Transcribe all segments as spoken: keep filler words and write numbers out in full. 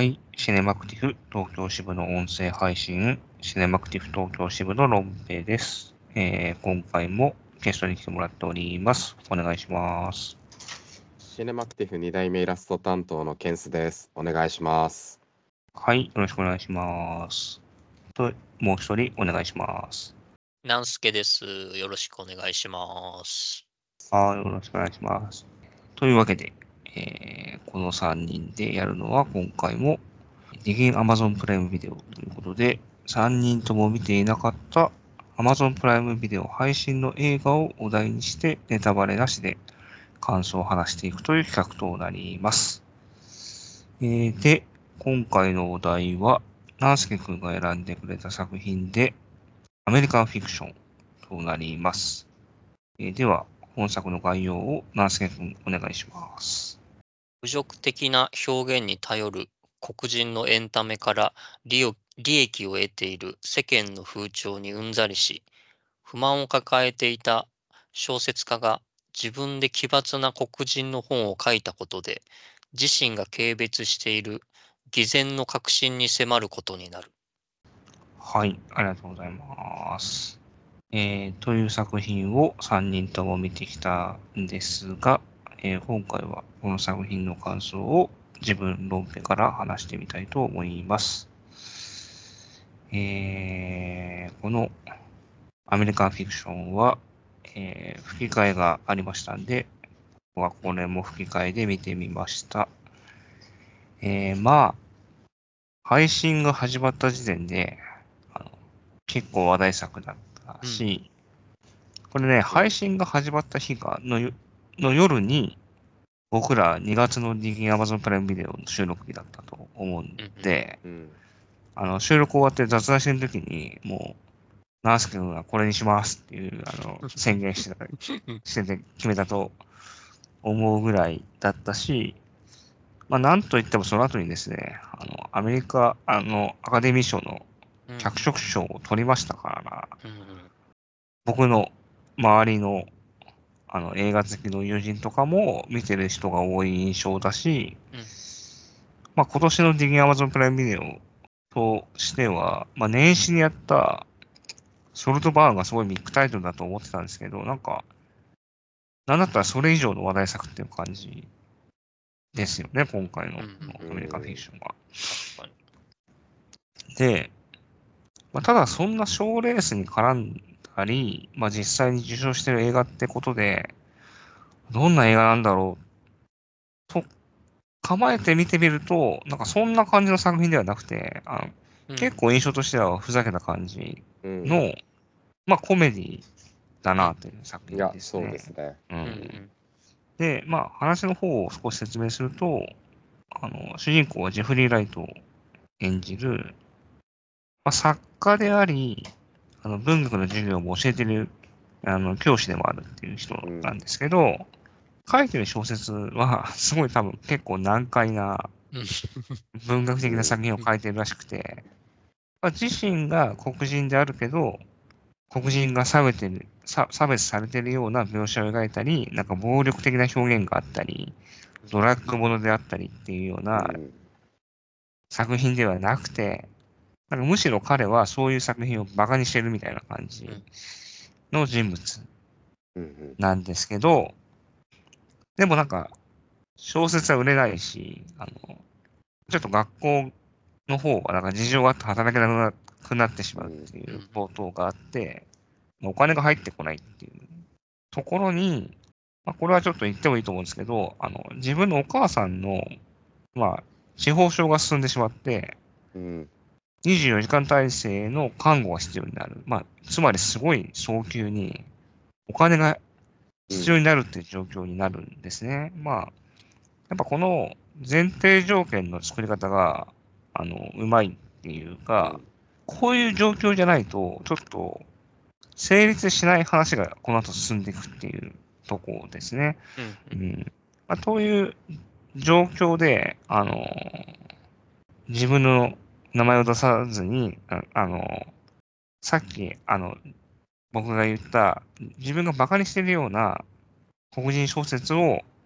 はい。シネマクティフ東京支部の音声配信、シネマクティフ東京支部のロンペイです。えー、今回もゲストに来てもらっております。お願いします。 シネマクティフに代目イラスト担当のケンスです。お願いします。 はい。よろしくお願いします。と、もう一人お願いします。 なんすけです。よろしくお願いします。 はい。よろしくお願いします。というわけで、えー、このさんにんでやるのは今回もディギン Amazon プライムビデオということで、さんにんとも見ていなかった Amazon プライムビデオ配信の映画をお題にしてネタバレなしで感想を話していくという企画となります。えー、で、今回のお題は、ナンスケ君が選んでくれた作品で、アメリカンフィクションとなります。えー、では、本作の概要をナンスケ君お願いします。 侮辱的な表現に頼る黒人のエンタメから利を利益を得ている世間の風潮にうんざりし、不満を抱えていた小説家が自分で奇抜な黒人の本を書いたことで、自身が軽蔑している偽善の確信に迫ることになる。 はい、ありがとうございます。えー、という作品をさんにんとも見てきたんですが、えー、今回はこの作品の感想を自分ロンペから話してみたいと思います。えー、このアメリカンフィクションは、えー、吹き替えがありましたんで、これも吹き替えで見てみました。えー、まあ、配信が始まった時点で、あの結構話題作だったし、うん、これね、配信が始まった日がのの夜に、僕らにがつのディギン Amazon プライムビデオの収録日だったと思うんで、うんうん、あの収録終わって雑談してる時に、もう、ナース君はこれにしますっていうあの宣言してたしてて決めたと思うぐらいだったし、まあ、なんといってもその後にですね、あのアメリカあのアカデミー賞の脚色賞を取りましたからな、うんうん、僕の周りのあの映画好きの友人とかも見てる人が多い印象だし、うん、まあ、今年のディギン Amazon プライムビデオとしては、まあ、年始にやったソルトバーンがすごいビッグタイトルだと思ってたんですけど、なんか、なんだったらそれ以上の話題作っていう感じですよね、今回のアメリカンフィクションは。で、まあ、ただそんな賞レースに絡んだり、まあ、実際に受賞してる映画ってことで、どんな映画なんだろうと構えて見てみると、なんかそんな感じの作品ではなくて、あの、うん、結構印象としてはふざけた感じの、うん、まあコメディだなという作品ですね。 いや、そうですね。 うん、で、まあ話の方を少し説明すると、あの主人公はジェフリー・ライトを演じる、まあ、作家であり、あの文学の授業も教えてるあの教師でもあるっていう人なんですけど、うん、書いてる小説はすごい多分結構難解な文学的な作品を書いてるらしくて、まあ、自身が黒人であるけど、黒人が差別てる差別されているような描写を描いたり、なんか暴力的な表現があったり、ドラッグものであったりっていうような作品ではなくて、なんかむしろ彼はそういう作品をバカにしてるみたいな感じの人物なんですけど、でもなんか小説は売れないし、あの、ちょっと学校の方はなんか事情があって働けなくなってしまうっていう冒頭があって、お金が入ってこないっていうところに、まあ、これはちょっと言ってもいいと思うんですけど、あの、自分のお母さんの、まあ、司法症が進んでしまって、うん、にじゅうよじかん体制の看護が必要になる。まあ、つまりすごい早急にお金が必要になるっていう状況になるんですね。うん、まあ、やっぱこの前提条件の作り方が、あの、うまいっていうか、うん、こういう状況じゃないと、ちょっと成立しない話がこの後進んでいくっていうところですね。うんうん、まあ、という状況で、あの、自分の名前を出さずに、ああの、さっき、あの、僕が言った、自分が馬鹿にしてるような黒人小説を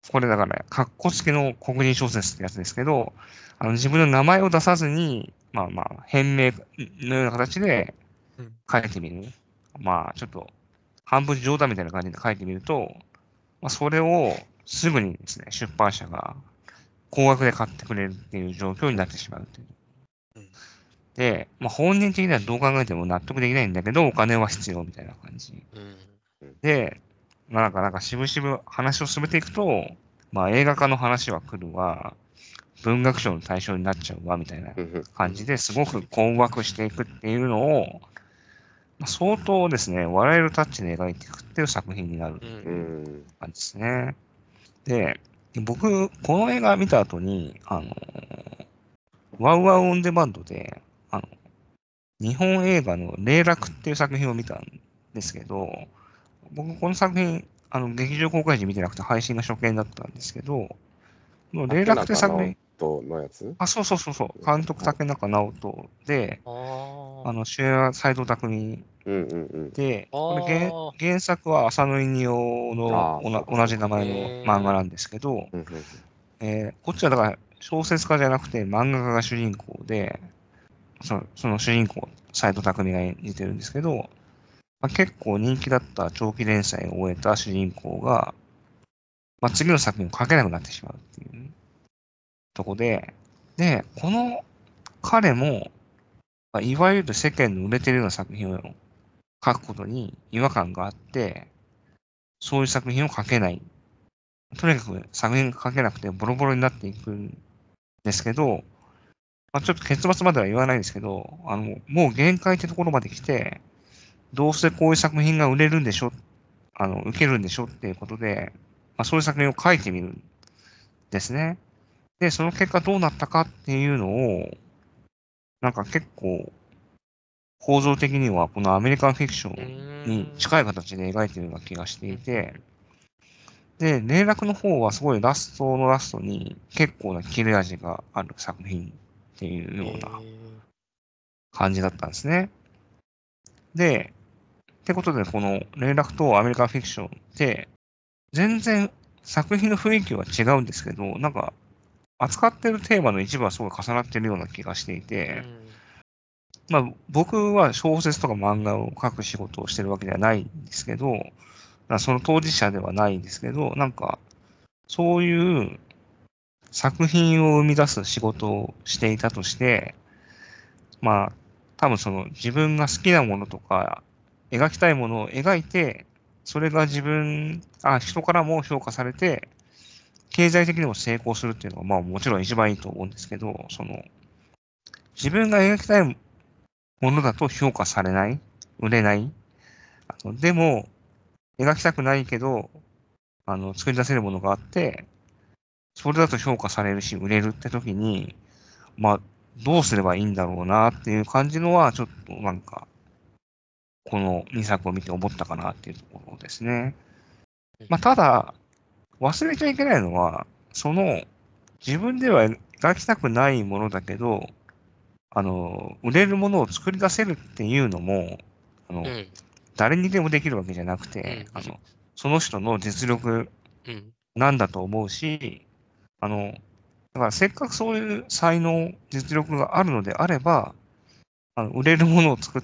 これだから、カッコ付きの黒人小説ってやつですけど、あの自分の名前を出さずに、まあまあ、変名のような形でうん書いてみる。まあ、ちょっと、半分冗談みたいな感じで書いてみると、まあ、それをすぐにですね、出版社が高額で買ってくれるっていう状況になってしまうっていう。 うんで、まあ、本人的にはどう考えても納得できないんだけど、お金は必要みたいな感じ。 うんで、まあ、なんか、なんか、しぶしぶ話を進めていくと、まあ、映画化の話は来るわ、文学賞の対象になっちゃうわ、みたいなうん感じですごく困惑していくっていうのを、まあ、相当ですね、笑えるタッチで描いていくっていう作品になるってううんいうん感じですね。で、僕、この映画見た後に、あの、ワウワウオンデマンドで、あの、日本映画の霊楽っていう作品を見たんですけど、僕、この作品、あの、劇場公開時見てなくて配信が初見だったんですけど、この霊竹楽って中直作品、 人のやつ。 あ、そうそうそうそう、監督はい。 竹中直人で、 ああの、主演は斎藤工うんうんうん。 で、 あ。 これ原、 ああ。 原作は浅野稲夫のああ、 おなそうかそうか。 同じ名前の漫画なんですけど、 うんうんえーこっちはだから小説家じゃなくて漫画家が主人公で、そのその主人公、斎藤工が演じてるんですけど、まあ、結構人気だった長期連載を終えた主人公が、まあ、次の作品を書けなくなってしまうっていうとこで、で、この彼も、まあ、いわゆる世間の売れてるような作品を書くことに違和感があって、そういう作品を書けない。とにかく作品が書けなくてボロボロになっていくんですけど、まあ、ちょっと結末までは言わないですけど、あの、もう限界ってところまで来て、どうせこういう作品が売れるんでしょ、あの、受けるんでしょっていうことで、まあ、そういう作品を書いてみるんですね。で、その結果どうなったかっていうのを、なんか結構構造的にはこのアメリカンフィクショうンにーん。 近い形で描いているような気がしてうんいて、で、霊楽の方はすごいラストのラストに結構な切れ味がある作品っていうようなえ感じだったんですね。で、ってことでこの霊楽とアメリカンフィクションって全然作品の雰囲気は違うんですけど、なんか扱ってるテーマの一部はすごい重なってるような気がしていー。うて、 ん。 まあ僕は小説とか漫画を書く仕事をしてるわけではないんですけど、だからその当事者ではないんですけど、なんかそういう作品を生み出す仕事をしていたとして、まあ、多分その自分が好きなものとか、描きたいものを描いて、それが自分、あ、人からも評価されて、経済的にも成功するっていうのは、まあもちろん一番いいと思うんですけど、その、自分が描きたいものだと評価されない、売れない。あのでも、描きたくないけど、あの、作り出せるものがあって、それだと評価されるし、売れるって時に、まあ、どうすればいいんだろうなっていう感じのは、ちょっとなんか、このにさくを見て思ったかなっていうところですね。まあ、ただ、忘れちゃいけないのは、その、自分では描きたくないものだけど、あの、売れるものを作り出せるっていうのも、あの、 うん。 誰にでもできるわけじゃなくうん。 て、あの、その人の実力うん。 なんだと思うし、あの、だからせっかくそういう才能、実力があるのであれば、あの売れるものを作って、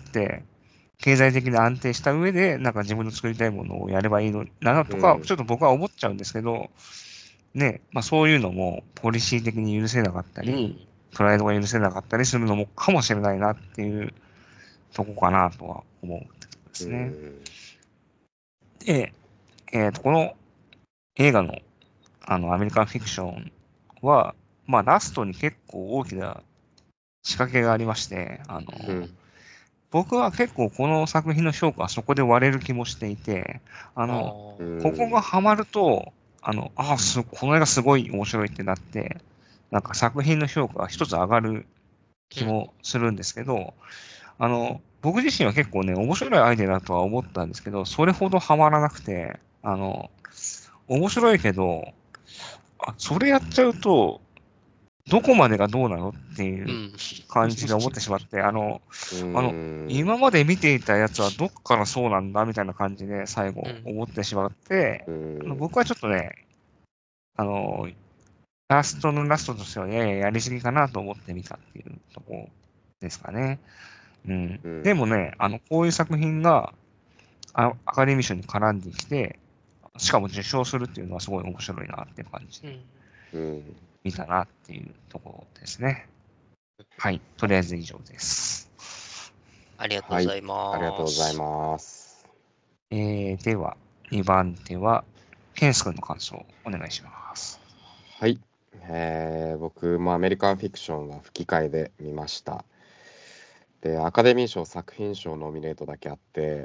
経済的に安定した上で、なんか自分の作りたいものをやればいいのなとか、 うんちょっと僕は思っちゃうんですけど、ね、まあそういうのもポリシー的に許せなかったり、 うん。 プライドが許せなかったりするのもかもしれないなっていうとこかなとは思うんでうすね。 んで、えっと、この映画のあのアメリカンフィクションは、まあラストに結構大きな仕掛けがありまして、あの、 うん僕は結構この作品の評価はそこで割れる気もしていて、ああの、 うあ。 ここがんハマると、あの、あす、この映画すごい面白いってなって、なんか作品の評価が一つ上がる気うん。 もするんですけど、あの、僕自身は結構ね、面白いアイデアだとは思ったんですけど、それほどハマらなくて、あの、面白いけど、あ、それやっちゃうと、どこまでがどうなのっていううん。 感じで思ってしまって、あの、 うあの、 ん今まで見ていたやつはどっからそうなんだみたいな感じで最後うん。 思ってしまって、 うあのん僕はちょっとね、 あの、ラストのラストとしてはやややりすぎかなと思ってみたっていうところですかね。うん。 うんでもね、あの、こういう作品があアカデミー賞に絡んできて、しかも受賞するっていうのはすごい面白いなっていう感じでうん。 うん見たなっていうところですね。はい。とりあえず以上です。 ありがとうごはい、 ざいます。 ありがとうございます。 えー、では、にばん手は、ケンス君の感想をお願いします。 はい、えー僕もアメリカンフィクションは吹き替えで見ました。で、アカデミー賞作品賞ノミネートだけあって、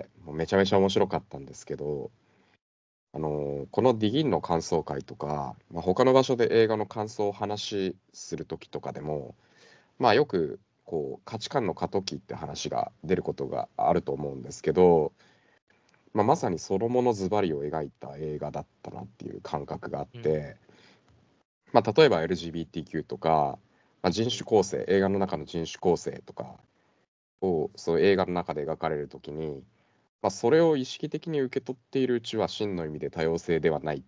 もうめちゃめちゃ面白かったんですけど、あのーこのディギンの感想会とか、まあ、他の場所で映画の感想を話しする時とかでも、まあよくこう価値観の過渡期って話が出ることがあると思うんですけど、まあ、まさにそのものズバリを描いた映画だったなっていう感覚があっうん。 て、まあ、例えば エルジービーティーキュー とか、まあ、人種構成映画の中の人種構成とかをそういう映画の中で描かれるときに、まあ、それを意識的に受け取っているうちは真の意味で多様性ではないって、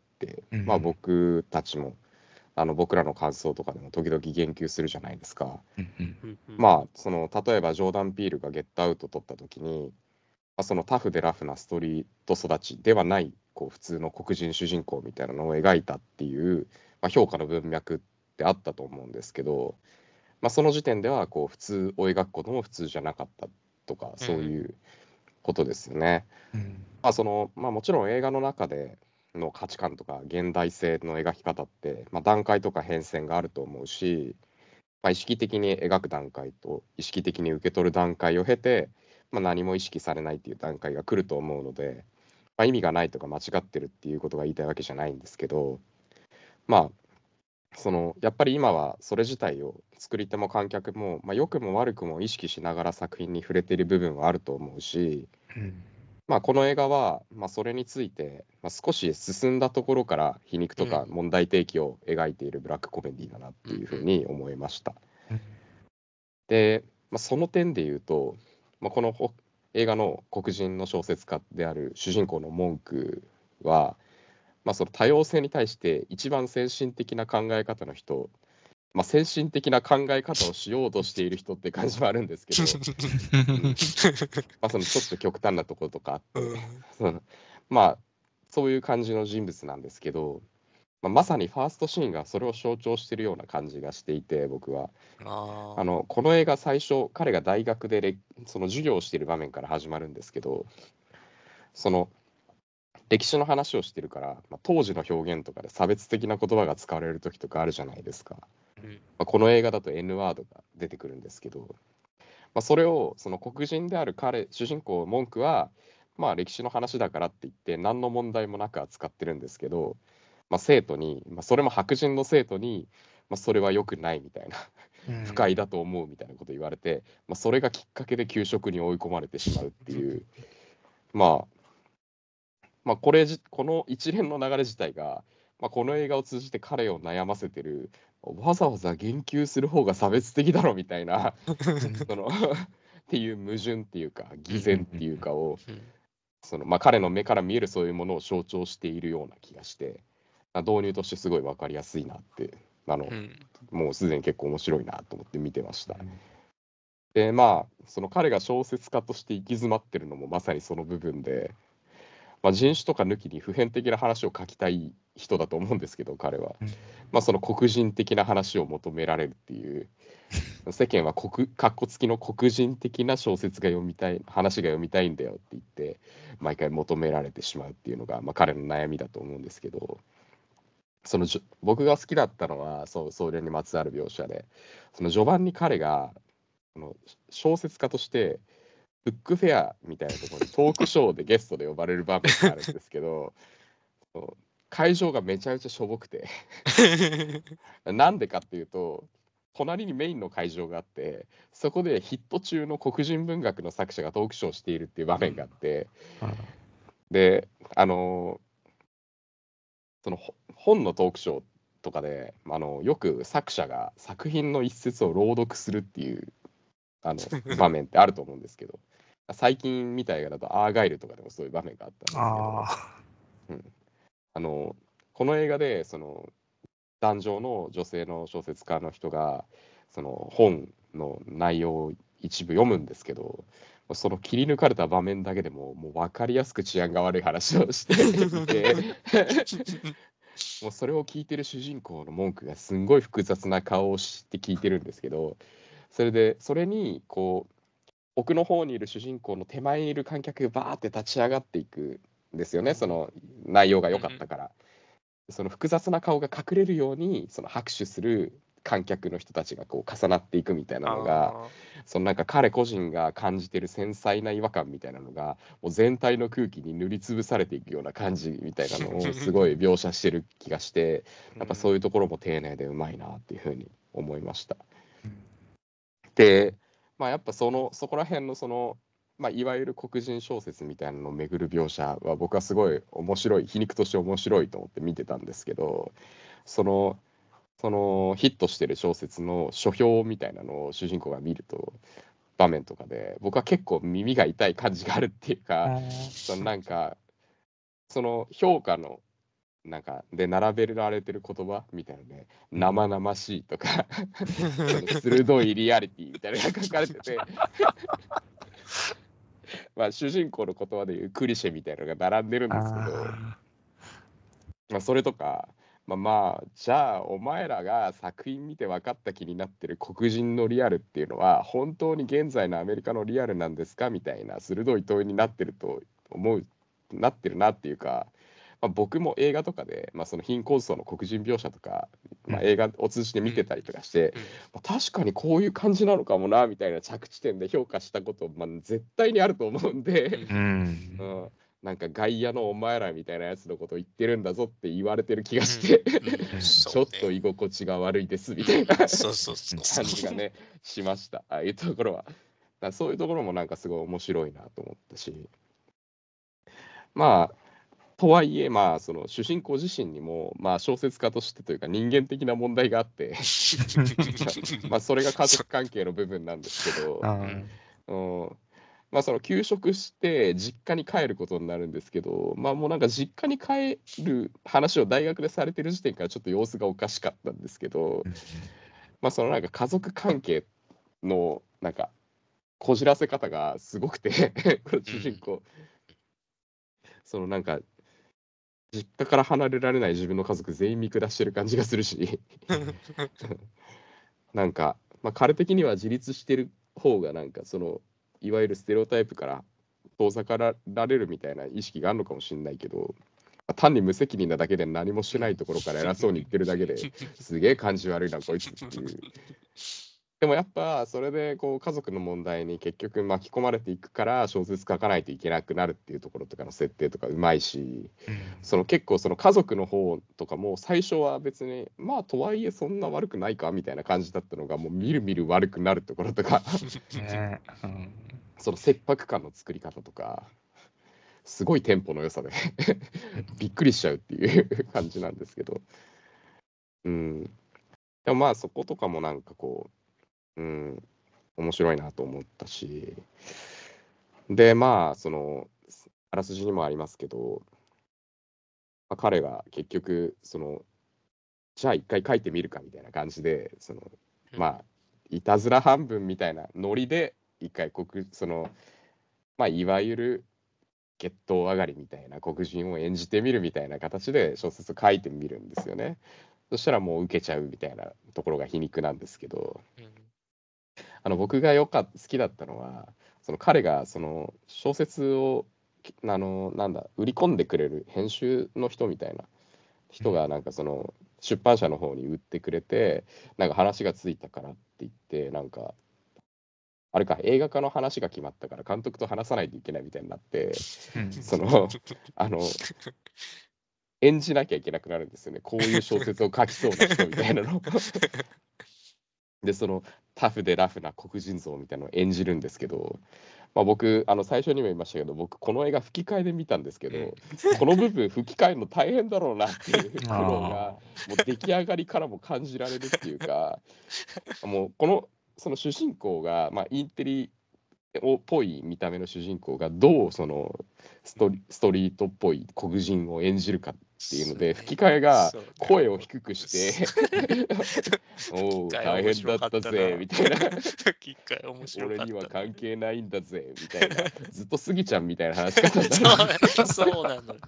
まあ、 うん。 僕たちもあの僕らの感想とかでも時々言及するじゃないですか。 うんうんうんうんまあその例えばジョーダン・ピールが「ゲットアウト」撮った時に、まあ、そのタフでラフなストリート育ちではないこう普通の黒人主人公みたいなのを描いたっていう、まあ、評価の文脈ってあったと思うんですけど、まあ、その時点ではこう普通を描くことも普通じゃなかったとかそういうことですよね。 うんまあそのまあ、もちろん映画の中での価値観とか現代性の描き方って、まあ、段階とか変遷があると思うし、まあ、意識的に描く段階と意識的に受け取る段階を経て、まあ、何も意識されないっていう段階が来ると思うので、まあ、意味がないとか間違ってるっていうことが言いたいわけじゃないんですけど、まあそのやっぱり今はそれ自体を作り手も観客も、まあ、良くも悪くも意識しながら作品に触れている部分はあると思うし、 うんまあ、この映画は、まあ、それについて、まあ、少し進んだところから皮肉とかうん問題提起を描いているブラックコメディだなっていうふうに思いました。 うんで、まあ、その点で言うと、まあ、このほ映画の黒人の小説家である主人公のモンクは、まあ、その多様性に対して一番先進的な考え方の人、まあ、先進的な考え方をしようとしている人って感じはあるんですけど、うんまあ、そのちょっと極端なところとかあってそのまあそういう感じの人物なんですけど、まあ、まさにファーストシーンがそれを象徴しているような感じがしていて、僕はあああ。 のこの映画最初彼が大学でれその授業をしている場面から始まるんですけど、その歴史の話をしてるから、まあ、当時の表現とかで差別的な言葉が使われる時とかあるじゃないですか。 うんまあ、この映画だと N ワードが出てくるんですけど、まあ、それをその黒人である彼主人公文句は、まあ、歴史の話だからって言って何の問題もなく扱ってるんですけど、まあ、生徒に、まあ、それも白人の生徒に、まあ、それは良くないみたいな不快だと思うみたいなこと言われて、まあ、それがきっかけで給食に追い込まれてしまうっていう、まあ、まあこれじこの一連の流れ自体が、まあ、この映画を通じて彼を悩ませてる、わざわざ言及する方が差別的だろみたいなそのっていう矛盾っていうか偽善っていうかを、 うんそのまあ、彼の目から見えるそういうものを象徴しているような気がして、まあ導入としてすごい分かりやすいなって、あのうんもうすでに結構面白いなと思って見てました。でまあその彼が小説家として行き詰まってるのもまさにその部分で、まあ、人種とか抜きに普遍的な話を書きたい人だと思うんですけど彼は、まあ、その黒人的な話を求められるっていう、世間は黒かっこつきの黒人的な小説が読みたい話が読みたいんだよって言って毎回求められてしまうっていうのが、まあ、彼の悩みだと思うんですけど、そのじょ僕が好きだったのはそうそれにまつわる描写で、その序盤に彼があの小説家としてブックフェアみたいなところにトークショーでゲストで呼ばれる場面があるんですけど、そう会場がめちゃめちゃしょぼくてなんでかっていうと隣にメインの会場があって、そこでヒット中の黒人文学の作者がトークショーをしているっていう場面があって、であのそのほ本のトークショーとかであのよく作者が作品の一節を朗読するっていうあの場面ってあると思うんですけど、最近見た映画だとアーガイルとかでもそういう場面があったんですけど、 あうん、あのこの映画でその壇上の女性の小説家の人がその本の内容を一部読むんですけど、その切り抜かれた場面だけでももう分かりやすく治安が悪い話をしていてもうそれを聞いてる主人公の文句がすんごい複雑な顔をして聞いてるんですけど、それでそれにこう奥の方にいる主人公の手前にいる観客がバーって立ち上がっていくんですよね、その内容が良かったから。その複雑な顔が隠れるようにその拍手する観客の人たちがこう重なっていくみたいなのが、 あそのなんか彼個人が感じてる繊細な違和感みたいなのがもう全体の空気に塗りつぶされていくような感じみたいなのをすごい描写してる気がして、やっぱそういうところも丁寧でうまいなっていうふうに思いました。で、まあ、やっぱそのそこら辺のその、まあ、いわゆる黒人小説みたいなのを巡る描写は僕はすごい面白い、皮肉として面白いと思って見てたんですけど、そのそのヒットしてる小説の書評みたいなのを主人公が見ると場面とかで僕は結構耳が痛い感じがあるっていうか、そのなんかその評価のなんかで並べられてる言葉みたいなので生々しいとかその鋭いリアリティみたいなのが書かれててまあ主人公の言葉でいうクリシェみたいなのが並んでるんですけど、 あまあ、それとか、まあ、まあじゃあお前らが作品見て分かった気になってる黒人のリアルっていうのは本当に現在のアメリカのリアルなんですかみたいな鋭い問いになってると思うなってるなっていうか、まあ、僕も映画とかで、まあ、その貧困層の黒人描写とか、まあ、映画を通じて見てたりとかして、まあ、確かにこういう感じなのかもなみたいな着地点で評価したこと、まあ、絶対にあると思うんで、 ーうんうんなんか外野のお前らみたいなやつのこと言ってるんだぞって言われてる気がしてちょっと居心地が悪いですみたいな感そうそうそうそう。 じがねしました。ああいうところは。だからそういうところもなんかすごい面白いなと思ったし、まあとはいえまあその主人公自身にもまあ小説家としてというか人間的な問題があってまあそれが家族関係の部分なんですけど、 あうんーうんまあその休職して実家に帰ることになるんですけど、まあもうなんか実家に帰る話を大学でされてる時点からちょっと様子がおかしかったんですけど、まあそのなんか家族関係のなんかこじらせ方がすごくてこの主人公、そのなんか実家から離れられない自分の家族全員見下してる感じがするしなんか、まあ、彼的には自立してる方がなんかそのいわゆるステレオタイプから遠ざかられるみたいな意識があるのかもしれないけど、単に無責任なだけで何もしないところから偉そうに言ってるだけですげえ感じ悪いなこいつっていう。でもやっぱそれでこう家族の問題に結局巻き込まれていくから小説書かないといけなくなるっていうところとかの設定とかうまいし、その結構その家族の方とかも最初は別にまあとはいえそんな悪くないかみたいな感じだったのがもうみるみる悪くなるところとかねうんその切迫感の作り方とかすごいテンポの良さでびっくりしちゃうっていう感じなんですけど、うん、でもまあそことかもなんかこう、うん、面白いなと思ったし、でまあそのあらすじにもありますけど、まあ、彼が結局そのじゃあ一回書いてみるかみたいな感じでそのまあいたずら半分みたいなノリで一回国そのまあいわゆる血統上がりみたいな黒人を演じてみるみたいな形で小説を書いてみるんですよね。そしたらもう受けちゃうみたいなところが皮肉なんですけど、あの僕がよか好きだったのはその彼がその小説をあのなんだ売り込んでくれる編集の人みたいな人がなんかその出版社の方に売ってくれて、なんか話がついたからって言ってなんかあれか映画化の話が決まったから監督と話さないといけないみたいになってそのあの演じなきゃいけなくなるんですよね、こういう小説を書きそうな人みたいなのでそのタフでラフな黒人像みたいなのを演じるんですけど、まあ、僕あの最初にも言いましたけど僕この映画吹き替えで見たんですけど、この部分吹き替えるの大変だろうなっていう苦労がもう出来上がりからも感じられるっていうか、もうこのその主人公が、まあ、インテリっぽい見た目の主人公がどうそのストリ、ストリートっぽい黒人を演じるかっっていうので、吹き替えがそうね声を低くして、おお、 吹き替え大変だったぜ、みたいな。 吹き替え面白かったな。 俺には関係ないんだぜ、みたいな。ずっとスギちゃんみたいな話し方になる。 そうそうなのよ。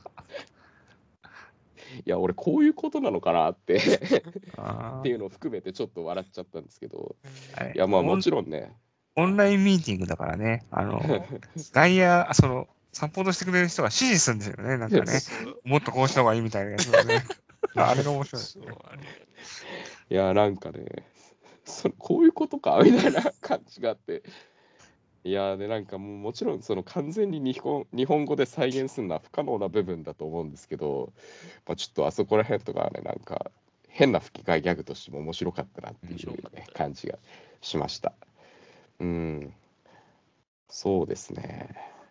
いや、俺こういうことなのかなってあっていうのを含めてちょっと笑っちゃったんですけど、 あれいや、まあもオンちろんね、 オンラインミーティングだからね、あの、外野、あその、サポートしてくれる人が指示するんですよね、なんかね。 そうもっとこうした方がいいみたいなやつをね。あれが面白いですそうね。 あれいや、なんかね、そこういうことかみたいな感じがあって、いやーでなんかもうもちろんその完全に日本日本語で再現するのは不可能な部分だと思うんですけど、まあ、ちょっとあそこら辺とかはねなんか変な吹き替えギャグとしても面白かったなっていう、 面白かねった感じがしました。うんそうですね。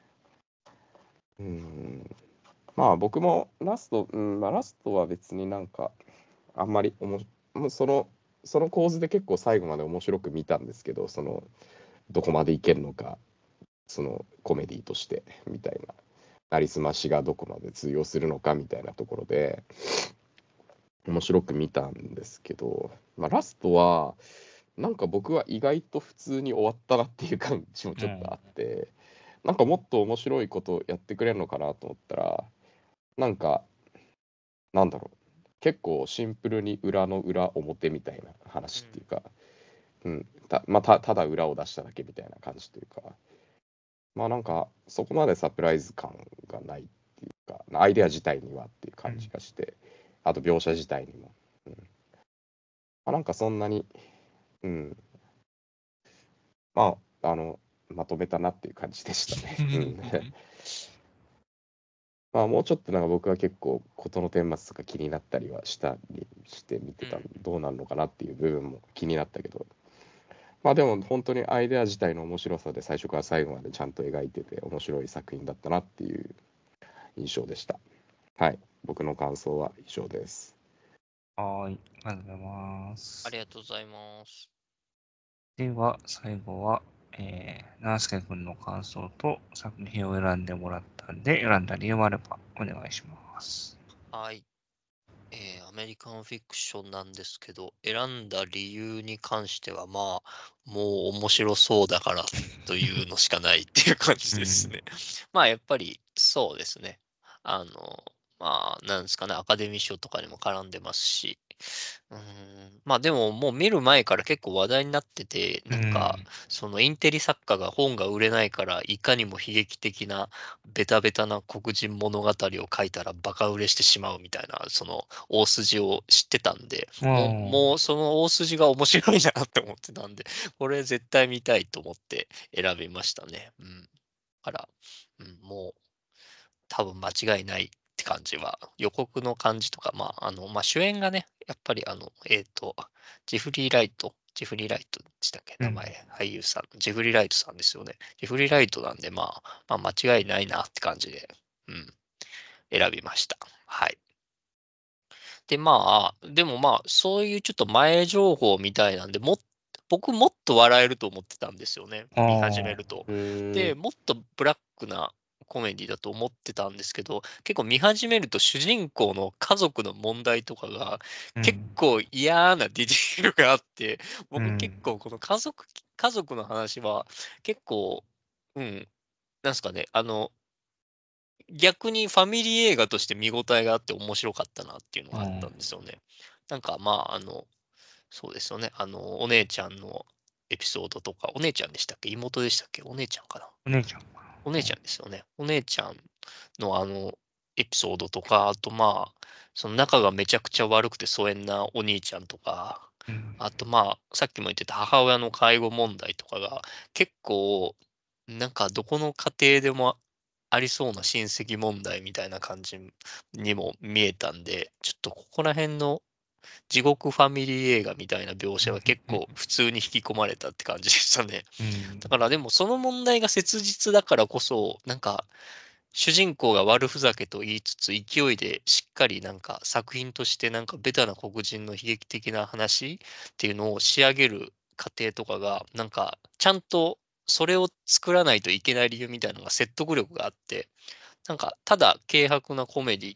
うんまあ僕もラスト、うんまあ、ラストは別になんかあんまりおももうそのその構図で結構最後まで面白く見たんですけど、そのどこまでいけるのか、そのコメディとしてみたいな、なりすましがどこまで通用するのかみたいなところで面白く見たんですけど、まあ、ラストはなんか僕は意外と普通に終わったなっていう感じもちょっとあって、なんかもっと面白いことやってくれるのかなと思ったら、なんかなんだろう、結構シンプルに裏の裏表みたいな話っていうか、うんたまあ、たただ裏を出しただけみたいな感じというか、まあなんかそこまでサプライズ感がないっていうか、アイデア自体にはっていう感じがして、あと描写自体にも、うんまあ、なんかそんなに、うん、まああのまとめたなっていう感じでしたね。うんまあもうちょっとなんか僕は結構事の顛末とか気になったりはしたりして見てたんで、どうなるのかなっていう部分も気になったけど、まあでも本当にアイデア自体の面白さで最初から最後までちゃんと描いてて面白い作品だったなっていう印象でした。はい、僕の感想は以上です。 はい、ありがとうございますあ。りがとうございます。 では、最後は、えー、ナースケ君の感想と作品を選んでもらったんで、選んだ理由もあればお願いします。 はい。えーアメリカンフィクションなんですけど、選んだ理由に関しては、まあ、もう面白そうだからというのしかないっていう感じですね。まあ、やっぱりそうですね。あの、まあ、なんですかね、アカデミー賞とかにも絡んでますし、うーん、まあでももう見る前から結構話題になってて、なんか、そのインテリ作家が本が売れないから、いかにも悲劇的なベタベタな黒人物語を書いたらバカ売れしてしまうみたいな、その大筋を知ってたんで、もう、もうその大筋が面白いなって思ってたんで、これ絶対見たいと思って選びましたね。うん。だから、うん、もう多分間違いないって感じは、予告の感じとか、まあ、あの、まあ、主演がね、やっぱりあの、えっと、ジェフリー・ライト、ジェフリー・ライトでしたっけ、名前、俳優さん、ジェフリー・ライトさんですよね。ジェフリー・ライトなんで、まあ、まあ、間違いないなって感じで、うん、選びました。はい。で、まあ、でもまあ、そういうちょっと前情報みたいなんで、もっ僕もっと笑えると思ってたんですよね、見始めると。 うーで、 んもっとブラックなコメディだと思ってたんですけど、結構見始めると主人公の家族の問題とかが結構嫌なディティールがあって、僕結構この家族家族の話は結構、うん、なんすかね、あの逆にファミリー映画として見応えがあって面白かったなっていうのがあったんですよね。なんか、まあ、あの、そうですよね。あの、お姉ちゃんのエピソードとか、お姉ちゃんでしたっけ妹でしたっけお姉ちゃんかなお姉ちゃんかお姉ちゃんですよね。お姉ちゃんのあの、エピソードとか、あとまあ、その仲がめちゃくちゃ悪くて疎遠なお兄ちゃんとか、 な。うん。 あとまあ、さっきも言ってた母親の介護問題とかが、結構、なんかどこの家庭でもありそうな親戚問題みたいな感じにも見えたんで、ちょっとここら辺の地獄ファミリー映画みたいな描写は結構普通に引き込まれたって感じでしたね。 うん。 だからでもその問題が切実だからこそ、なんか主人公が悪ふざけと言いつつ勢いでしっかりなんか作品としてなんかベタな黒人の悲劇的な話っていうのを仕上げる過程とかがなんかちゃんとそれを作らないといけない理由みたいなのが説得力があって、なんかただ軽薄なコメディっ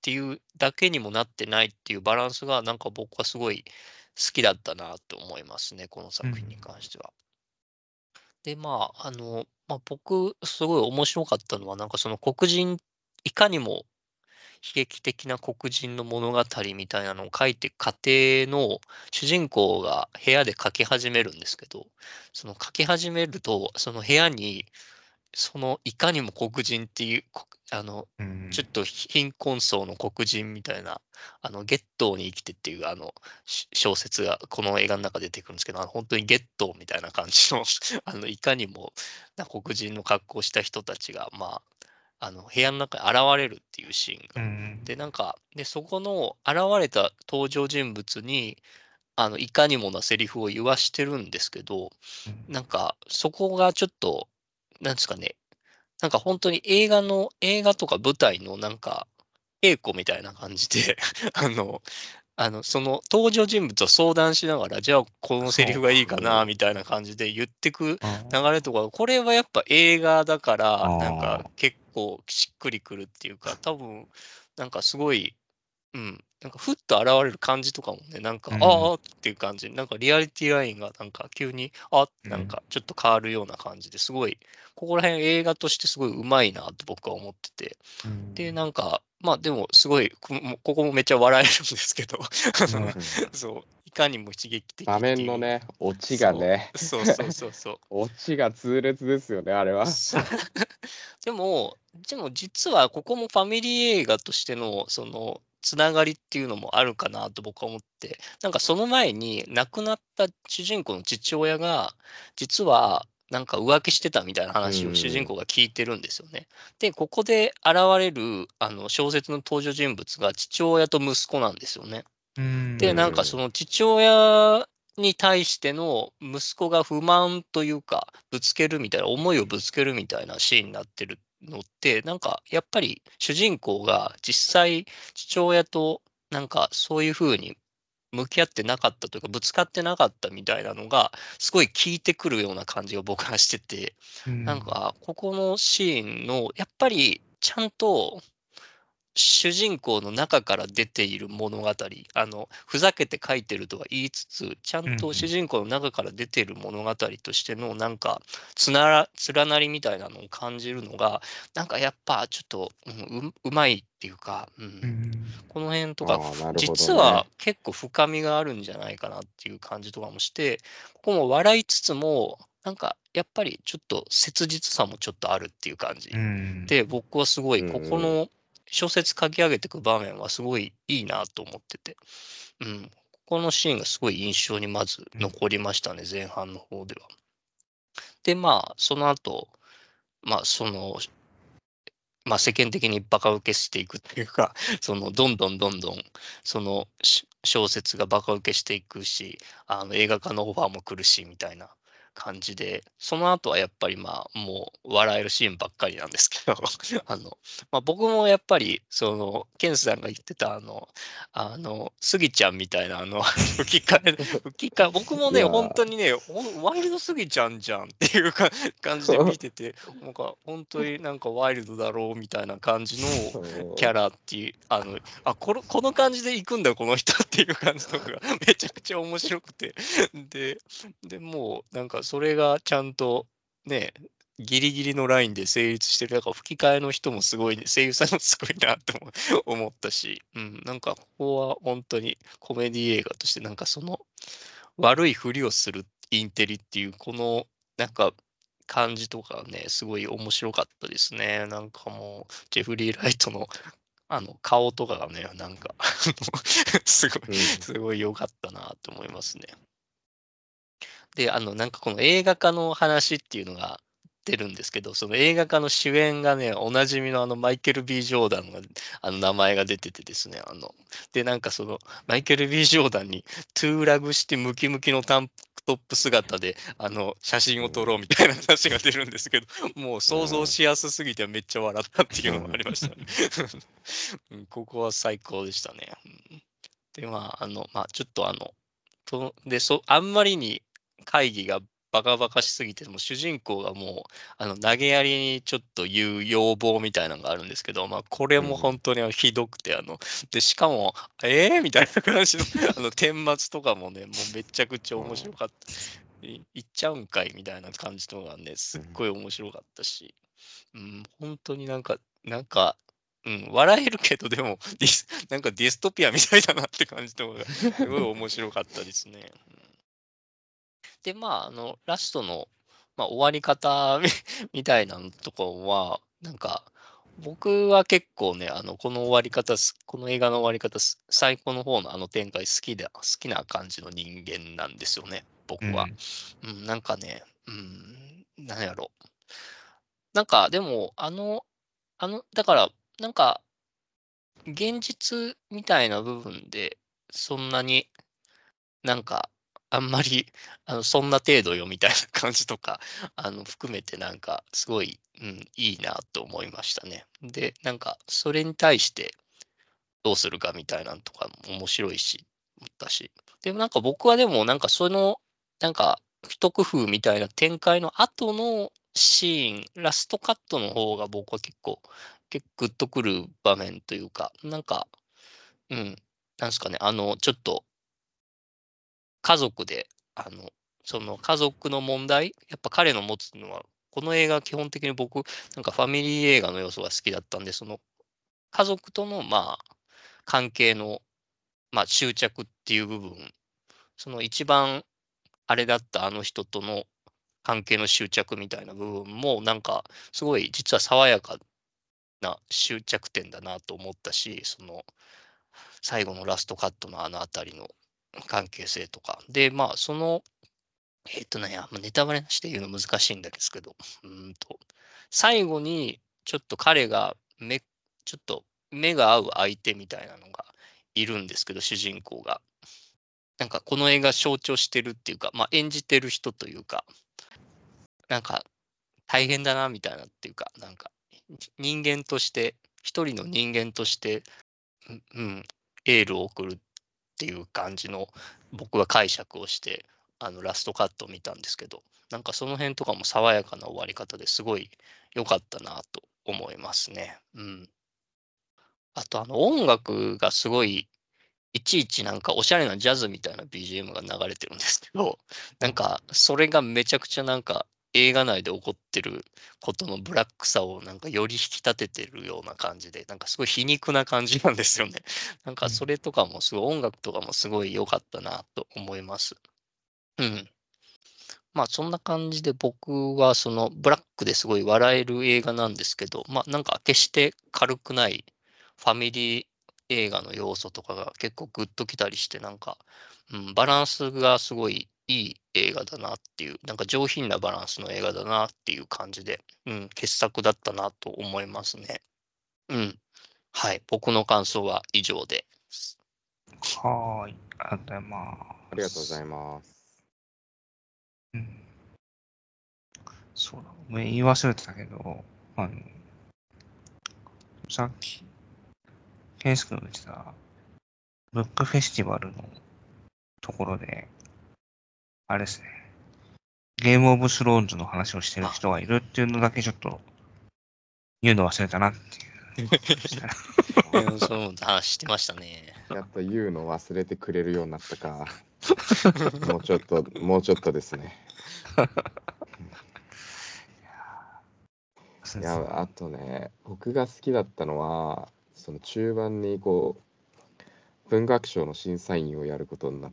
っていうだけにもなってないっていうバランスがなんか僕はすごい好きだったなと思いますね、この作品に関しては。で、まあ、あの、まあ、僕すごい面白かったのは、なんかその黒人いかにも悲劇的な黒人の物語みたいなのを書いて過程の主人公が部屋で書き始めるんですけど、その書き始めると、その部屋にそのいかにも黒人っていう、こあの、 うんちょっと貧困層の黒人みたいな、あの、ゲットーに生きてっていうあの、し小説がこの映画の中で出てくるんですけど、あの、本当にゲットーみたいな感じの、あの、いかにもな黒人の格好をした人たちが、まあ、あの、部屋の中に現れるっていうシーンが。 うんで、なんか、で、そこの現れた登場人物に、あの、いかにもなセリフを言わしてるんですけど、 うんなんか、そこがちょっと、なんですかね、なんか本当に映画の映画とか舞台のなんか、稽古みたいな感じで、あのあの、その登場人物と相談しながら、じゃあこのセリフがいいかなみたいな感じで言ってくあ流れとか、これはやっぱ映画だかあら、なんかー結構しっくりくるっていうか、多分、なんかすごいうん。なんかふっと現れる感じとかもね、なんか、あうんあっていう感じ、なんかリアリティラインがなんか急に、あってなんかちょっと変わるような感じですごい、ここら辺映画としてすごいうまいなと僕は思ってて。 うんで、なんか、まあでもすごい、こもうここもめっちゃ笑えるんですけど、あの、 ねうんそう、いかにも刺激的場っていう、 面のね、オチがそね、 う、そうそうそうそう。 オチが痛烈ですよね、あれは。 そうでも、でも実はここもファミリー映画としての、その、つながりっていうのもあるかなと僕は思って、なんかその前に亡くなった主人公の父親が、実はなんか浮気してたみたいなう話を主人ん。 公が聞いてるんですよね。で、ここで現れるあの小説の登場人物が父親と息子なんですよね。 うんで、なんかその父親に対しての息子が不満というか、ぶつけるみたいな、思いをぶつけるみたいなシーンになってるのって、なんかやっぱり主人公が実際父親となんかそういう風に向き合ってなかったというか、ぶつかってなかったみたいなのが、すごい効いてくるような感じが僕はしてて、なんうんかここのシーンのやっぱりちゃんと主人公の中から出ている物語、あの、ふざけて書いてるとは言いつつ、ちゃんと主うん人公の中から出ている物語としての、なんか、つなら連なりみたいなのを感じるのが、なんかやっぱちょっと、うん、ううまいっていうか、うん、 うんこの辺とか、 ああ、 ふなるほど実はね。 結構深みがあるんじゃないかなっていう感じとかもして、ここも笑いつつも、なんかやっぱりちょっと切実さもちょっとあるっていう感うじ。 んで、僕はすごいうんうん。 ここの小説書き上げていく場面はすごいいいなと思ってて、うん。ここのシーンがすごい印象にまずうん残りましたね、前半の方では。で、まあ、その後、まあ、その、まあ、世間的にバカ受けしていくっていうか、その、どんどんどんどん、その、し小説がバカ受けしていくし、あの、映画化のオファーも来るしみたいな感じで、その後はやっぱり、まあ、もう笑えるシーンばっかりなんですけど、あの、まあ、僕もやっぱり、その、ケンさんが言ってた、あの、あの、スギちゃんみたいな、あの、吹き替え吹き替え僕もね、ほんいやとにね、ほんワイルドスギちゃんじゃんっていうか感じで見ー、 てて、なんか本当になんかワイルドだろうみたいな感じのキうんャラっていう、あの、あ、このこの感じで行くんだこの人っていう感じとかがめちゃくちゃ面白くて。で、で、もうなんかそれがちゃんとね、ギリギリのラインで成立してる、なんか吹き替えの人もすごいね、声優さんもすごいなとも思ったし、うん、なんかここは本当にコメディ映画としてなんかその悪いふりをするインテリっていう、このなんか感じとかね、すごい面白かったですね。なんかもう、ジェフリー・ライトのあの顔とかがね、なんかすごい、 うん。 すごい良かったなと思いますね。で、あの、なんかこの映画化の話っていうのが出るんですけど、その映画化の主演がね、おなじみのあのマイケル・ B・ ジョーダンが、あの名前が出ててですね、あの、で、なんかそのマイケル・ B・ ジョーダンにトゥーラグしてムキムキのタンクトップ姿で、あの、写真を撮ろうみたいな話が出るんですけど、もう想像しやすすぎてめっちゃ笑ったっていうのもありましたね。うんここは最高でしたね。うんで、まあ、あの、まあ、ちょっとあの、とで、そあんまりに会議がバカバカしすぎて、もう主人公がもう、あの、投げやりにちょっと言う要望みたいなのがあるんですけど、まあ、これも本当にあのひどくて、あの、で、しかも、えーみたいな感じの、あの、顛末とかもね、もうめちゃくちゃ面白かった。いいっちゃうんかいみたいな感じのがね、すっごい面白かったし、うん、本当になんか、なんか、うん、笑えるけど、でもディス、なんかディストピアみたいだなって感じのが、すごい面白かったですね。うんで、まあ、あの、ラストの、まあ、終わり方みみたいなのとかは、なんか、僕は結構ね、あの、この終わり方す、この映画の終わり方す、最後の方のあの展開好きで、好きな感じの人間なんですよね、僕は。 うん。 うん、なんかね、うん、なんやろ。なんか、でも、あの、あの、だから、なんか、現実みたいな部分で、そんなになんか、あんまり、あの、そんな程度よみたいな感じとか、あの、含めてなんか、すごい、うん、いいなと思いましたね。で、なんか、それに対してどうするかみたいなのとかも面白いし、思ったし。でもなんか僕はでもなんかその、なんか、一工夫みたいな展開の後のシーン、ラストカットの方が僕は結構、結構グッとくる場面というか、なんか、うん、なんすかね、あの、ちょっと家族で、あの、その家族の問題、やっぱ彼の持つのは、この映画は基本的に僕、なんかファミリー映画の要素が好きだったんで、その家族との、まあ、関係の、まあ、執着っていう部分、その一番あれだったあの人との関係の執着みたいな部分も、なんか、すごい実は爽やかな執着点だなと思ったし、その、最後のラストカットのあのあたりの関係性とか。で、まあ、そのえっとね、あ、ま、ネタバレなしで言うの難しいんですけど、うーんと、最後にちょっと彼がめちょっと目が合う相手みたいなのがいるんですけど、主人公が。なんかこの映画象徴してるっていうか、ま、演じてる人というか、なんか大変だなみたいなっていうか、なんか、人間として、一人の人間として、うんうん、エールを送るっていう感じの、僕は解釈をして、あの、ラストカットを見たんですけど、なんかその辺とかも爽やかな終わり方ですごい良かったなと思いますね。うん。あとあの音楽がすごい、いちいちなんかおしゃれなジャズみたいな ビージーエム が流れてるんですけど、なんかそれがめちゃくちゃなんか映画内で起こってることのブラックさをなんかより引き立ててるような感じで、なんかすごい皮肉な感じなんですよね。なんかそれとかもすごい音楽とかもすごい良かったなと思います。うん。まあそんな感じで僕はそのブラックですごい笑える映画なんですけど、まあなんか決して軽くないファミリー映画の要素とかが結構グッときたりしてなんか、うん、バランスがすごいいい映画だなっていう、なんか上品なバランスの映画だなっていう感じで、うん、傑作だったなと思いますね。うん。はい。僕の感想は以上です。 はーい。ありがとうございまありがとうござす。 います。 うん。そうだ。ごめん言い忘れてたけど、あの、さっき、ケンス君が言ってた、ブックフェスティバルのところで、あれですね、ゲームオブスローンズの話をしてるあ、 人がいるっていうのだけちょっと言うの忘れたなっていうことでしたね。 いや、そう話してましたね。 やっと言うの忘れてくれるようになったか。もうちょっと、もうちょっとですね。 そうですね。 いや、あとね、僕が好きだったのは、その中盤にこう、文学賞の審査員をやることになって、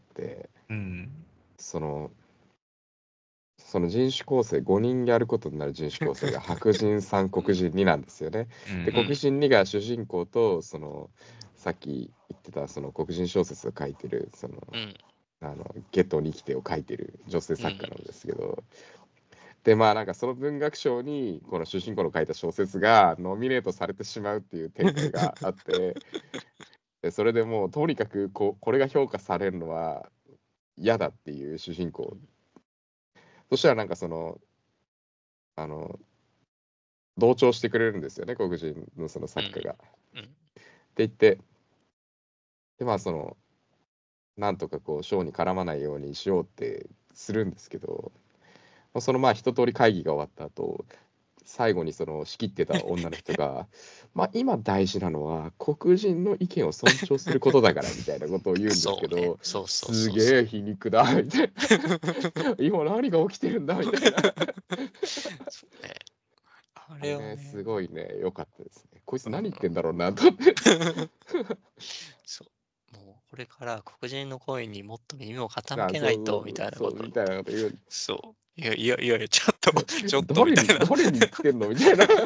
うん。 その、その人種構成、ごにんやることになる人種構成が白人さん、黒人になんですよね。で、 うん。 黒人にが主人公と、その、さっき言ってた、その黒人小説を書いてる、その、 うん、 あの、ゲトに生きてを書いてる女性うん、 作家なんですけど、で、まあなんかその文学賞に、この主人公の書いた小説がノミネートされてしまうっていう展開があって、でそれでもうとにかくこうこれが評価されるのは嫌だっていう主人公。そしたらなんかその、あの、同調してくれるんですよね、黒人のそのうん、 作家が。ってうん、 言って、で、まあその、なんとかこう、賞に絡まないようにしようってするんですけど、 あそのまあ一通り会議が終わった後、最後にその仕切ってた女の人が、まあ今大事なのは黒人の意見を尊重することだからみたいなことを言うんですけそうね。 ど、 そうそうすそうそう。 げえ皮肉だみたいな、今何が起きてるんだみたいな。 そうね。ああれはれね、すね。 ごいね、良かったですね。こいつうん何言ってんだろうなと思って。 そう。もうこれから黒人の声にもっと耳を傾あ、 けないと、 そうそうみたいなそう、 ことを。 みたいなこと言う。 そう。いやいやいやいや、ちょっと、ちょっとみた誰に、 いな。 誰に言ってんのみたいな。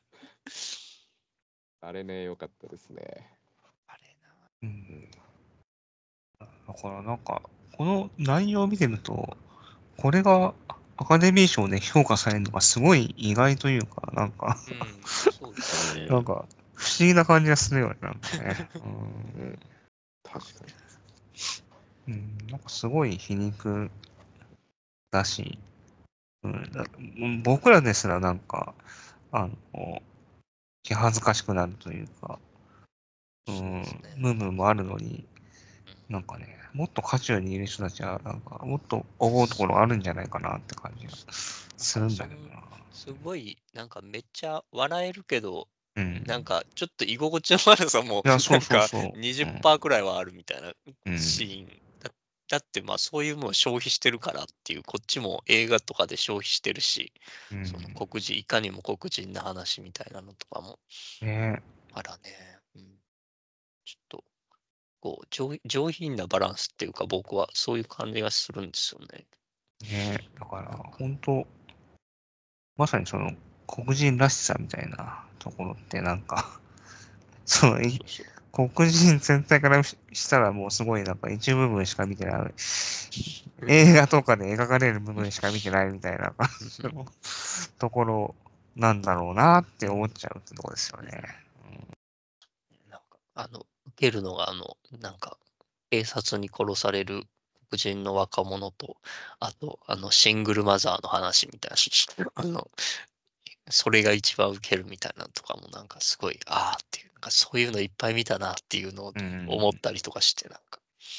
あれね、良かったですね。 あれな。 う。 うんんだからなんか、この内容を見てると、これがアカデミー賞で評価されるのがすごい意外というか、なんか、 うん、そうですね。 なんか、不思議な感じがするよね、なんかね。 うん、確かに。 うん、うん、なんかすごい皮肉だし、うん、だうん僕らですらなんか、あの、気恥ずかしくなるというか、うそうでん、 すね。 部分もあるのに、 うんなんかね、もっと渦中にいる人たちは、なんか、もっと思うところあるんじゃないかなって感じがするんだけどな。 すごい、なんかめっちゃ笑えるけど、 うん。 なんかちょっと居心地の悪さも、 いや、そなんかうそうそう。うん。 にじゅっパーセントくらいはあるみたいなうん。 シーン。だだってまあそういうものを消費してるからっていう、こっちも映画とかで消費してるし、 うん。 その黒人、いかにも黒人な話みたいなのとかも、 ねあらね、うん、ちょっと、こう上、上品なバランスっていうか僕はそういう感じがするんですよね。 え、ねえ。だから、 なんか、 本当まさにその、黒人らしさみたいなところってなんか、その、いそうそう。 黒人全体からししたらもうすごいなんか一部分しか見てない。映画とかで描かれる部分しか見てないみたいな感じのところなんだろうなって思っちゃうってところですよね。 なんか、あの、受けるのが、あの、なんか、警察に殺される黒人の若者と、あと、あの、シングルマザーの話みたいな、あの、それが一番受けるみたいなのとかも、なんかすごい、ああっていう、なんかそういうのいっぱい見たなっていうのをうん。 思ったりとかして、なんか、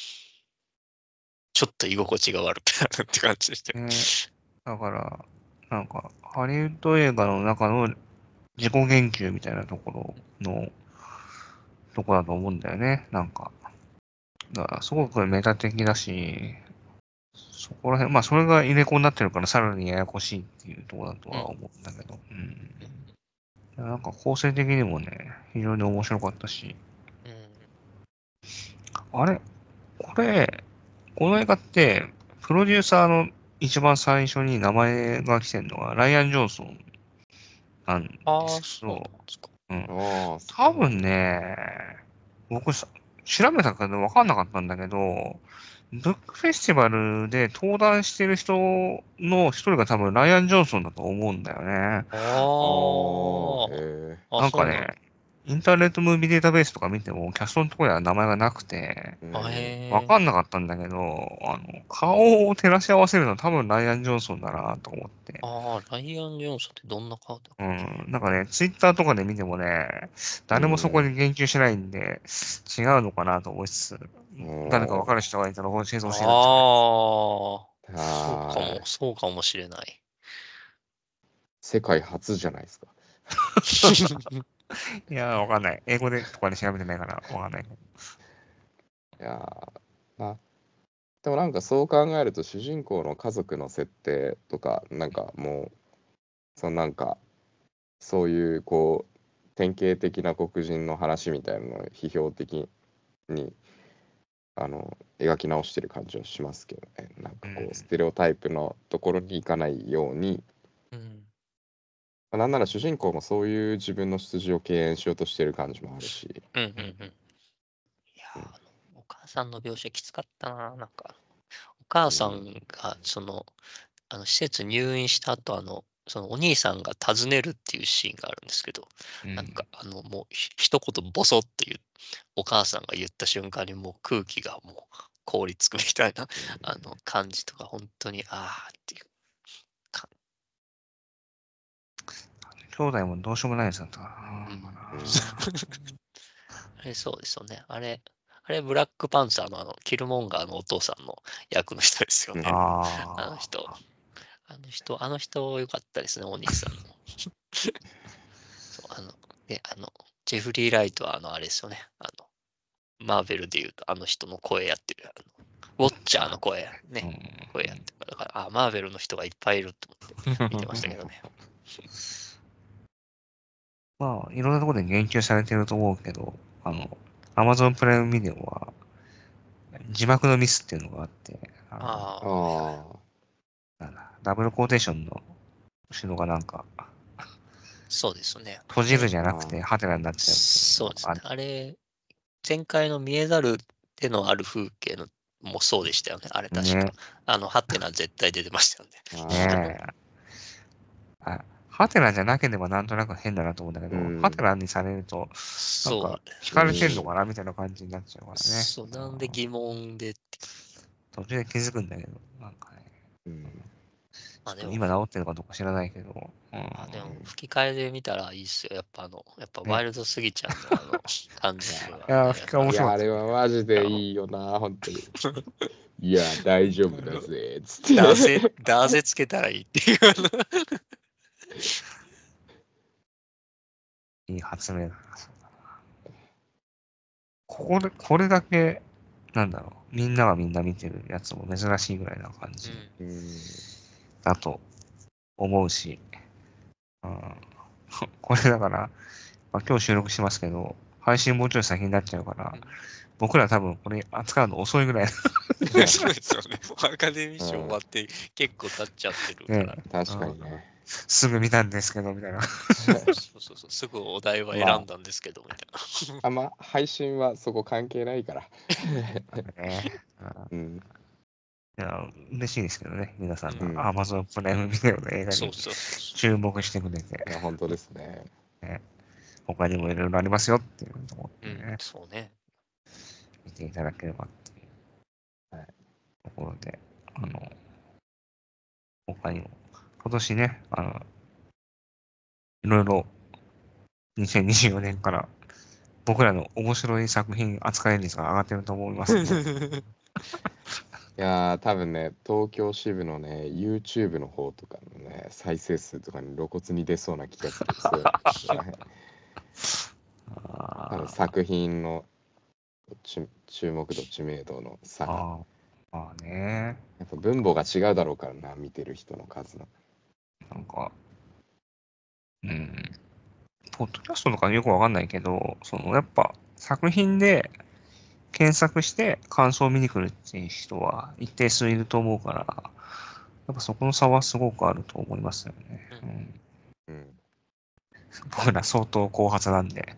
ちょっと居心地が悪くなるって感じでして。 ね、だから、なんか、ハリウッド映画の中の自己言及みたいなところのとこだと思うんだよね。なんか。だから、すごくメタ的だし、そこら辺、まあ、それが入れ子になってるからさらにややこしいっていうところだとうん。 は思うんだけど。うん。 うんなんか構成的にもね、非常に面白かったし。 うんあれこれ、この映画って、プロデューサーの一番最初に名前が来てるのはライアン・ジョンソンなんでああ、 すけそうなんど、 ですか。 うん。 ああ、 多分ね、僕さ、調べたけど分かんなかったんだけど、ブックフェスティバルで登壇してる人の一人が多分ライアン・ジョンソンだと思うんだよね。 あああ、 あ、 へあ、そうなんだ。 なんかね、インターネットムービーデータベースとか見ても、キャストのところには名前がなくて、 え。 あ、 へわへえ。 かんなかったんだけど、あの、顔を照らし合わせるのは多分ライアン・ジョンソンだなと思って。 ああ、ライアン・ジョンソンってどんな顔だっうけ？ ん。なんかね、ツイッターとかで見てもね、 え。う誰もそこん。 に言及しないんで、違うのかなと思いつつ、誰かわかる人がいたら教えてほしいなって感じ。 ああ、そうかも、 はい。 そうかもしれない。 世界初じゃないですか。 いやー、わかんない。英語でとかで調べてないからわかんないけど。 いやー、まあ、でもなんかそう考えると主人公の家族の設定とか、なんかもう、そのなんか、そういうこう、典型的な黒人の話みたいなのを批評的にあの描き直してる感じはしますけどね。なんかこう、スうん。 テレオタイプのところに行かないように、 うん。 なんなら主人公もそういう自分の出自を敬遠しようとしてる感じもあるし、 うん、うん、うん。いやうん、 ー、あの、お母さんの描写きつかったな、なんか。お母さうん、 んが、その、あの、施設入院した後、あの、そのお兄さんが訪ねるっていうシーンがあるんですけど、 うん。 なんか、あの、もうひ、一言ボソっていう、お母さんが言った瞬間にもう空気がもう凍りつくみたいな、あの、感じとか、本当に、ああっていうか、 兄弟もどうしようもないやつだったかうん。 うん、 な。 あれ、そうですよね。あれ、あれ、ブラックパンサーのあの、キルモンガーのお父さんの役の人ですようん、 ね。あのああ。 人。 あの人、あの人良かったですね、お兄さんの。そう、あの、で、あの、ジェフリー・ライトは、あの、あれですよね。あの、マーベルで言うと、あの人の声やってる、あの、ウォッチャーの声や、 うね、 ん。 声やってるから、だから、あ、マーベルの人がいっぱいいると思って見てましたけどね。 まあ、いろんなところで言及されてると思うけど、あの、Amazon プライムビデオは、字幕のミスっていうのがあって、あの、 ああ、 あなんだ、ダブルコーテーションの後ろがなんか、 そうですね。 閉じるじゃゃなくて、 あハテナになっちゃうっていうのがある。 そうですね。あれ、前回の見えざる手のある風景のもそうでしたよね。あれ確か。 ね。 あの、ハテナ絶対出てましたよね。 あ、 ねえ。あ、ハテナじゃなければなんとなく変だなと思うんだけど、 うんハテナにされると、なんか、 そう。 惹かれてんのかなみたいな感じになっちゃうからね。 そう、なんで疑問でって。 途中で気づくんだけど、なんかね、 うん。 あ、でも、 今治ってるのかどうか知らないけど、うん。 あでも吹き替えで見たらいいっすよ。やっぱあの、やっぱねワイルドスギちゃんのあの感じは、 いやーね、 吹き替え面いや、 白かったね。 あれはマジでいいよな、本当に。いや、大丈夫だぜ、つって。 ダゼ、ダゼつけたらいいっていう。あのいい発明だな。そうだな。ここで、これだけ、なんだろう、みんながみんな見てるやつも珍しいぐらいな感じうんうん。 だと思うし、うん、これだから、まあ、今日収録してますけど、配信もうちょい先になっちゃうから、僕ら多分これ扱うの遅いぐらいそうですよね。アカデミー賞終わって結構経っちゃってるから。 ね、 確かにね。 すぐ見たんですけど、みたいな。 そうそうそう。すぐお題は選んだんですけど、みたいな。 あんま配信はそこ関係ないから。 ね、うん、 うん。 いや嬉しいですけどね、皆さんうんが Amazon プライムビデオの映画にそうそうそうそ注目してくれて、 いや、本当ですね。 ね、他にもいろいろありますよっていうとこう。うん、 ろでね、 そうね。 見ていただければっていうはいところで、あの、他にも、今年ね、あの、いろいろにせんにじゅうよねんから僕らの面白い作品扱い率が上がってると思いますので、 いやー、多分ね、東京支部のね、YouTube の方とかのね、再生数とかに露骨に出そうな気がする。そうはい多分あ作品の注注目度、知名度の差が。 あ、まあね、 やっぱ分母が違うだろうからな、見てる人の数の。 なんか、うん、ポッドキャストとかよくわかんないけど、そのやっぱ作品で検索して感想を見に来るっていう人は一定数いると思うから、やっぱそこの差はすごくあると思いますよね。 ううんん、 うん。 僕ら相当後発なんで、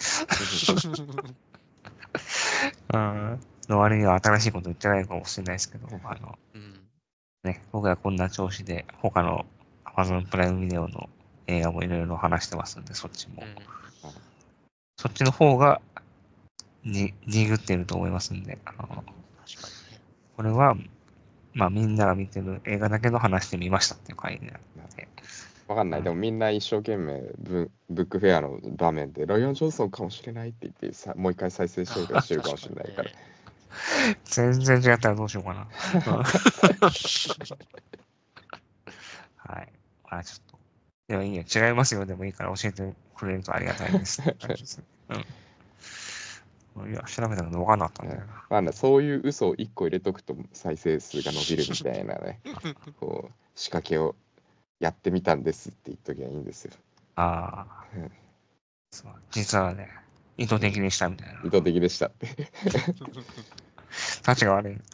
うん、の割には新しいこと言ってないかもしれないですけど、あの、 うん。 ね、僕らこんな調子で他の Amazon プライムビデオの映画もいろいろ話してますんで、そっちも。 うんそっちの方がに、にぐってると思いますんで、あの、 確かにね。 これは、まあみんなが見てる映画だけど話してみましたっていう回になって。 わかんない。でもみんな一生懸命ブ、ブックフェアの場面で、ライアン・ジョンソンかもしれないって言ってさ、もう一回再生したりとかしてるかもしれないから。 全然違ったらどうしようかな。はい。まあちょっと。でもいいよ。違いますよ。でもいいから教えてくれるとありがたいです。うん。いや、調べたけど分かんなかったんだよな。 まあね、そういう嘘を一個入れとくと再生数が伸びるみたいなね、こう、仕掛けをやってみたんですって言っときゃいいんですよ。 ああ。 うんそう実はね、意図的にしたみたいな。 意図的でしたって。 立ちが悪い。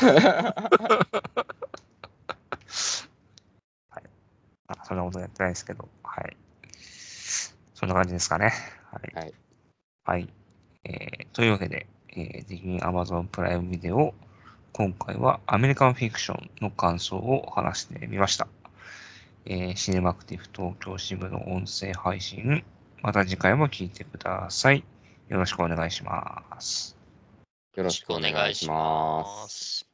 はい。あ、そんなことやってないですけど、はい。そんな感じですかね。はい。 はい。 はい。えー、というわけで、えー、ディズニー Amazon プライムビデオ、今回はアメリカンフィクションの感想を話してみました。えー、シネマクティブ東京支部の音声配信、また次回も聞いてください。よろしくお願いします。 よろしくお願いします。